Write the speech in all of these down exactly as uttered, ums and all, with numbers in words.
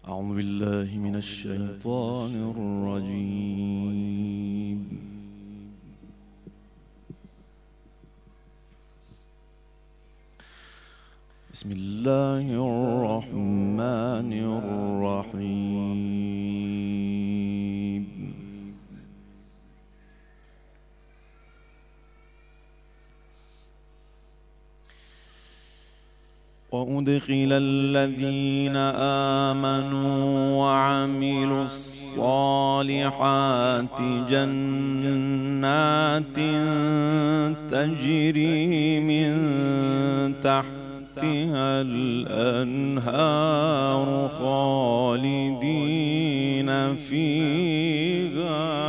أعوذ بالله من الشيطان الرجيم. بسم الله الرحمن الرحيم. وأدخل الذين آمنوا وعملوا الصالحات جنات تجري من تحتها الأنهار خالدين فيها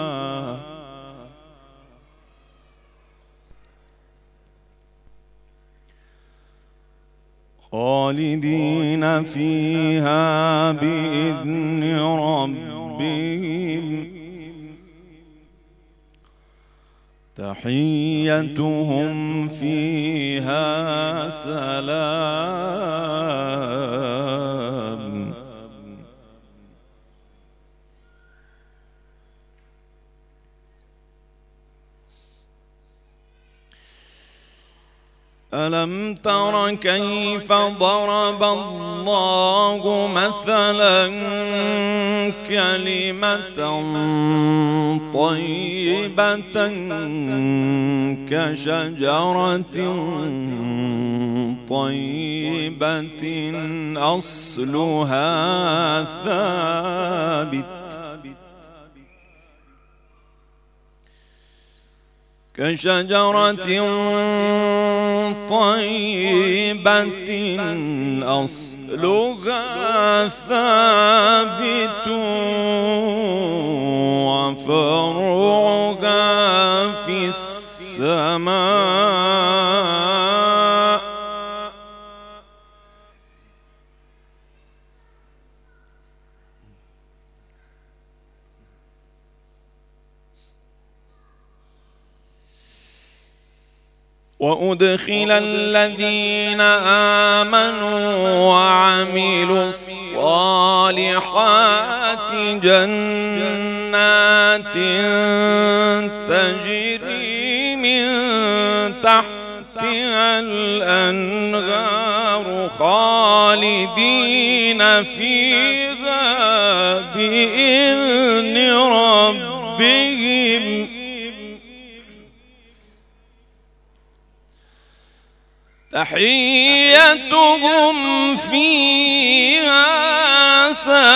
خالدين فيها بإذن ربهم تحيتهم فيها سلام. ألم تر كيف ضرب الله مثلا كلمة طيبة كشجرة طيبة أصلها ثابت كشجرة طيبة أصلها ثابت وفرعها في السماء. وأدخل الذين آمنوا وعملوا الصالحات جنات تجري من تحتها الأنهار خالدين فيها بإذن ربهم تحيتهم فيها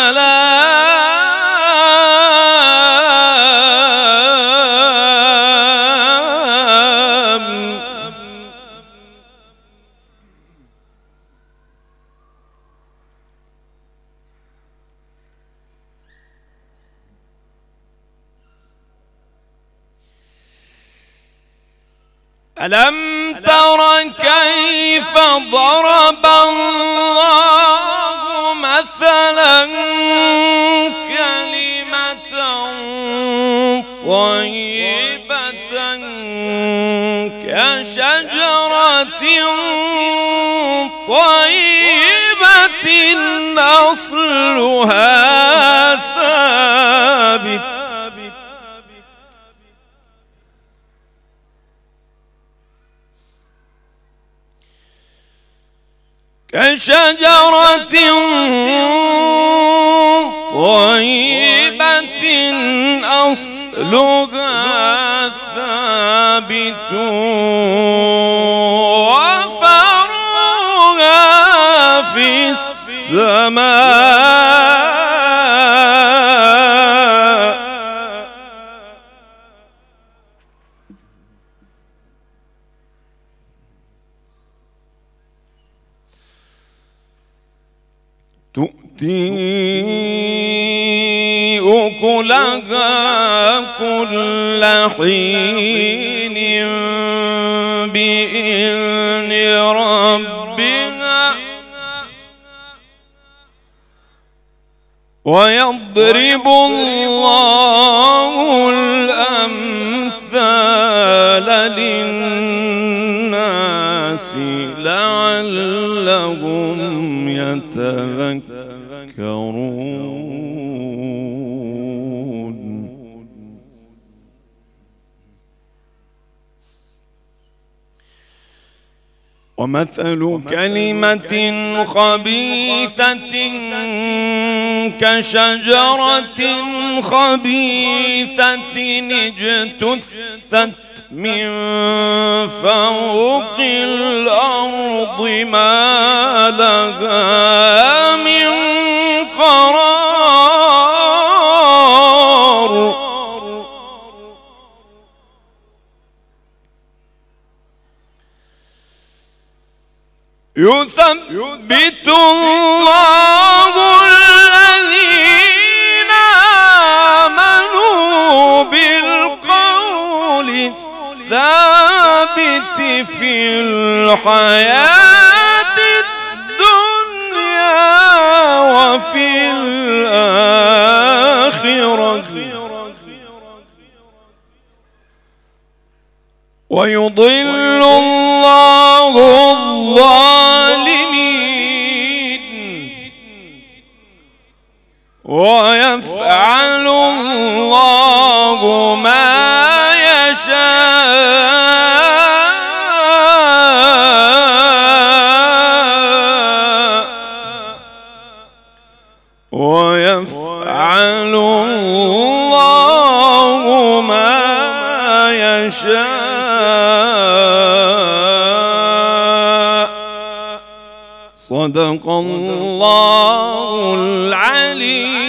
سلام. ألم تر كيف ضرب الله مثلا كلمة طيبة كشجرة طيبة أصلها ثابت كشجرة طيبة أصلها ثابت وفرعها في السماء. تؤتي أكلها كل حين بإذن ربها ويضرب الله الأمثال للناس لعلهم يتذكرون. يتفكرون. ومثل كلمة خبيثة كشجرة خبيثة اجتثت من فوق الأرض ما لها من قرار. يثبت الله الذين آمنوا بالقول الثابت في الحياة الدنيا وفي الآخرة ويضل الله الظالمين ويفعل الله ما يشاء ويفعل الله ما يشاء. صدق الله العلي